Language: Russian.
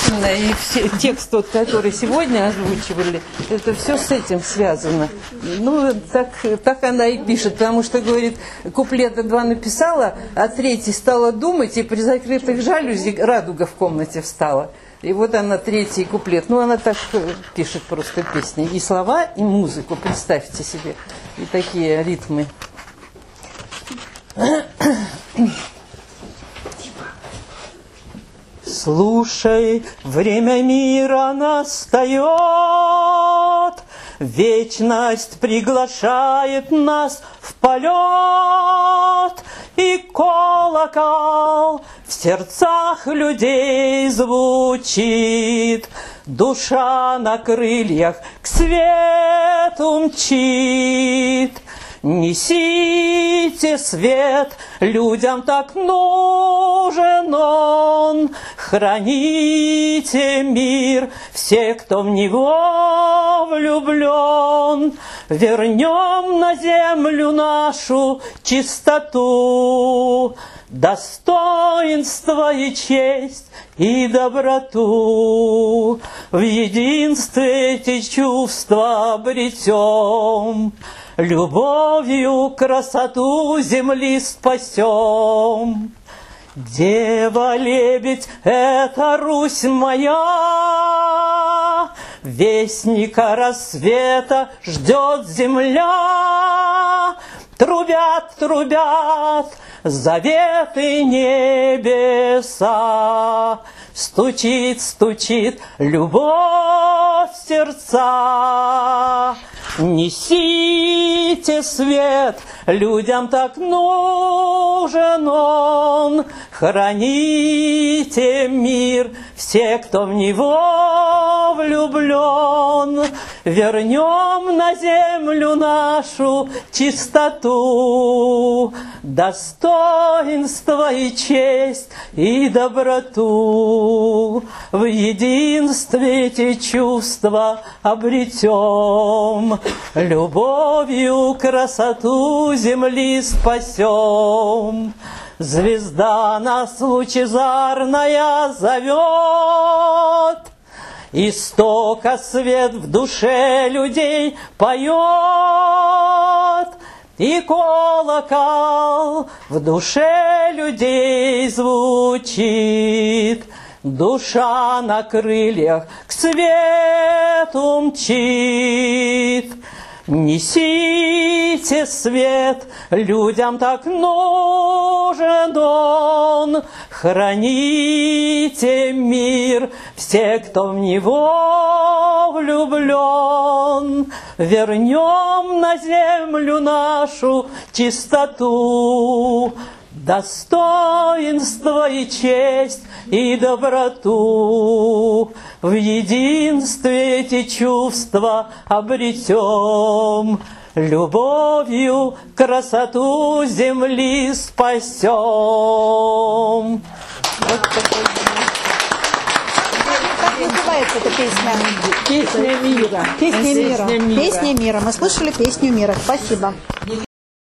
действительно, и все, текст, тот, который сегодня озвучивали, это все с этим связано. Ну, так она и пишет, потому что, говорит, куплета 2 написала, а 3 стала думать, и при закрытых жалюзи радуга в комнате встала. И вот она 3 куплет. Ну, она так пишет просто песни. И слова, и музыку, представьте себе. И такие ритмы. Слушай, время мира настает, вечность приглашает нас в полет, и колокол в сердцах людей звучит, душа на крыльях к свету мчит. Несите свет, людям так нужен он, храните мир, все, кто в него влюблен. Вернем на землю нашу чистоту, достоинство и честь и доброту. В единстве эти чувства обретем, любовью красоту земли спасем. Дева-лебедь, это Русь моя, вестника рассвета ждет земля. Трубят, трубят заветы небеса, стучит, стучит любовь в сердца. Несите свет, людям так нужен он, храните мир, все, кто в него влюблен. Вернем на землю нашу чистоту, достоинство и честь и доброту. В единстве эти чувства обретем, любовью красоту земли спасем. Звезда нас лучезарная зовет, истока свет в душе людей поет, и колокол в душе людей звучит. Душа на крыльях к свету мчит. Несите свет, людям так нужен он, храните мир, все, кто в него влюблен. Вернем на землю нашу чистоту, достоинство и честь и доброту. В единстве эти чувства обретем, любовью красоту земли спасем. Вот такой. Как называется эта песня? Песня мира. Песня мира. Песня мира. Мы слышали песню мира. Спасибо.